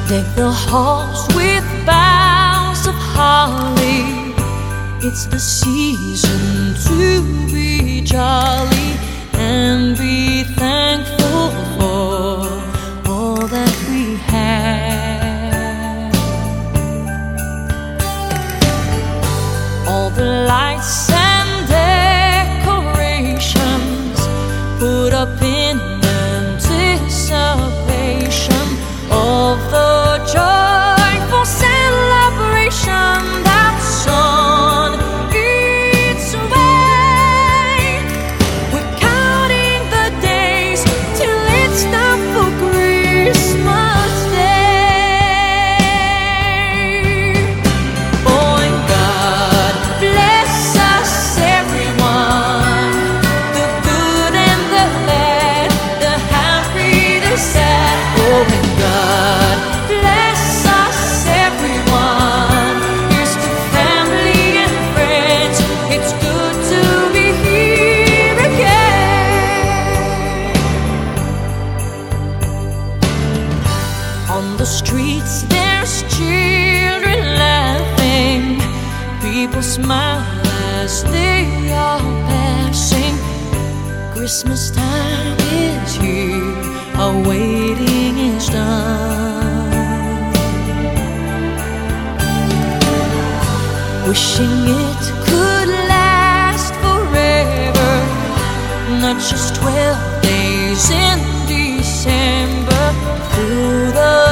Deck the halls with boughs of holly. It's the season to be jolly and be thankful for all that we have. All the lights and decorations put up in anticipation of the joyful celebration that's on its way. We're counting the days till it's time for Christmas Day. Oh, and God bless us everyone, the good and the bad, the happy, the sad. Oh, and God bless us everyone. Here's to family and friends. It's good to be here again. On the streets there's children laughing, people smile as they are passing. Christmas time is here, our waiting is done. Wishing it could last forever, not just 12 days in December. Through the